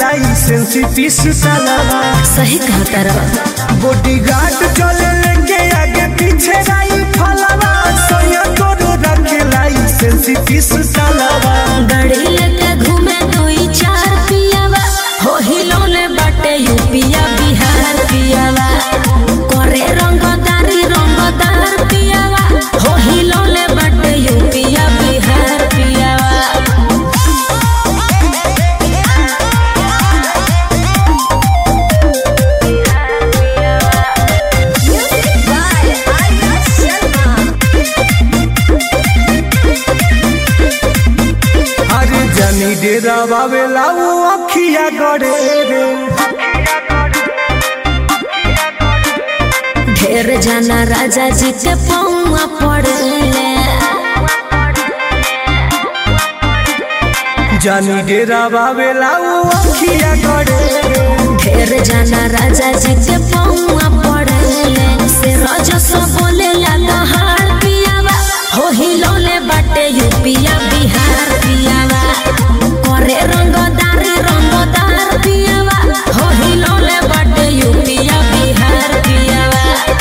Licence पीस सालावा सही कहता रहा। बॉडीगार्ड चले लेके आगे पीछे राई फलावा सोया तोरो रखे लाइसेंस पीस सालावा गाड़ी लेके घूमे 2-4 पियावा हो हिलोले बाटे यूपिया बिहार पियावा करे रंगदार पियावा हो हिलोले बाटे यूपिया बिहार पियावा। अरे जानी डेरा बाबेला वो अखिया गड़े रे ढेर जाना राजा जी के पौआ पड़ले जानी डेरा बाबेला वो अखिया गड़े रे ढेर जाना राजा जी के पौआ पड़ले से रजस बोले ला हार पियावा हो हिलोले बाटे यूपिया बिहार पियावा करे रंगदार पियावा हो हिलोले बाटे यूपिया बिहार पियावा।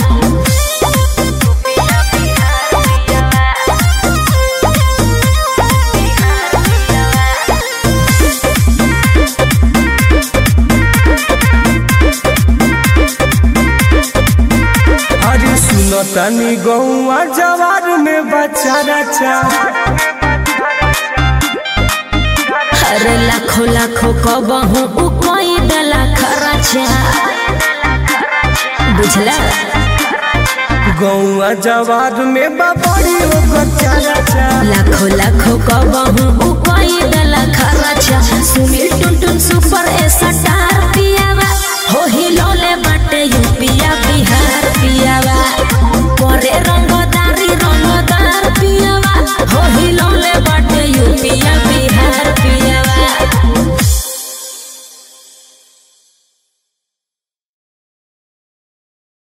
अरे सुनो तनी गौआ जवार में बच्चा रचा अरे लाखों कबहू उ कोई दला खर्चा बुझला। गौआ जवार में बबड़ी ओ बच्चा